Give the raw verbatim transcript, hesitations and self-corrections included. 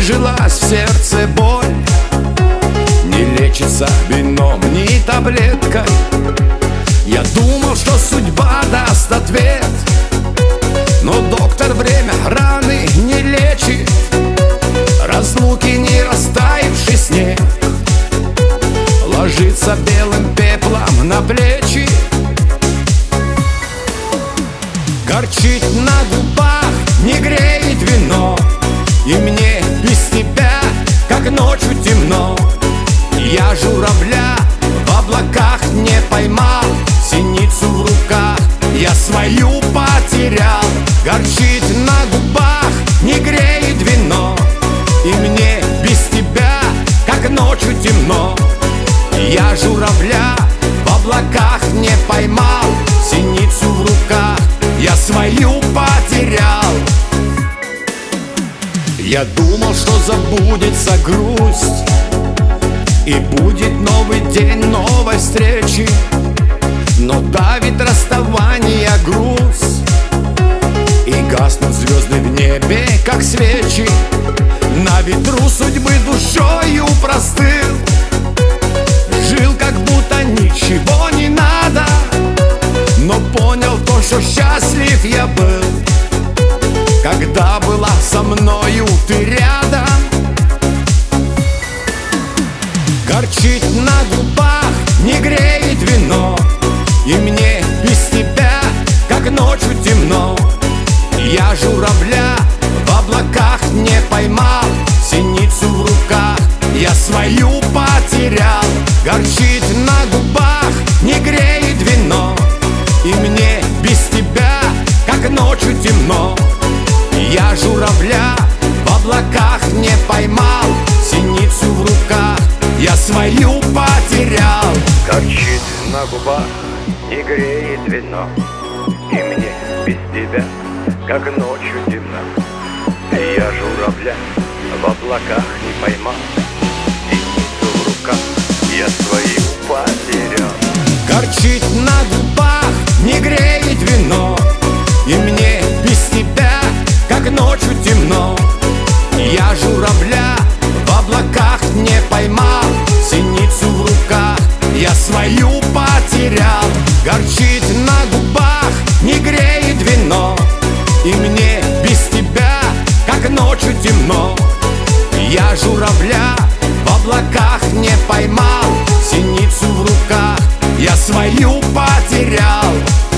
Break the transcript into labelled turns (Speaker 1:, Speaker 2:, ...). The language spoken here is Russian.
Speaker 1: прижилась в сердце боль. Не лечится вином, ни таблеткой. Я думал, что судьба даст ответ, но доктор время раны не лечит. Разлуки не растаявший снег ложится белым пеплом на плечи. Горчит на губах, не греет вино, и мне без тебя, как ночью темно. Я журавля в облаках не поймал, синицу в руках я свою потерял. Горчит на губах, не греет вино, и мне без тебя, как ночью темно. Я журавля в облаках не поймал, синицу в руках я свою потерял. Я думал, что забудется грусть, и будет новый день новой встречи, но давит расставание груз, и гаснут звезды в небе, как свечи. На ветру судьбы душою простыл, жил, как будто ничего не надо, но понял то, что счастлив я был, когда была со мною ты рядом. Горчит на губах, не греет вино, и мне без тебя, как ночью темно. Я журавля в облаках не поймал, синицу в руках я свою потерял. Горчит на губах, не греет вино, и мне без тебя, как ночью темно. Я журавля в облаках не поймал, синицу в руках я свою потерял.
Speaker 2: Горчит на губах, не греет вино, и мне без тебя, как ночью темно. Я журавля в облаках не поймал, синицу в руках я свою потерял.
Speaker 1: Горчит на губах, не греет вино, и мне без тебя, как ночью темно. Я журавля в облаках не поймал, синицу в руках я свою потерял. Горчит на губах, не греет вино, и мне без тебя, как ночью темно. Я журавля в облаках не поймал, синицу в руках я свою потерял.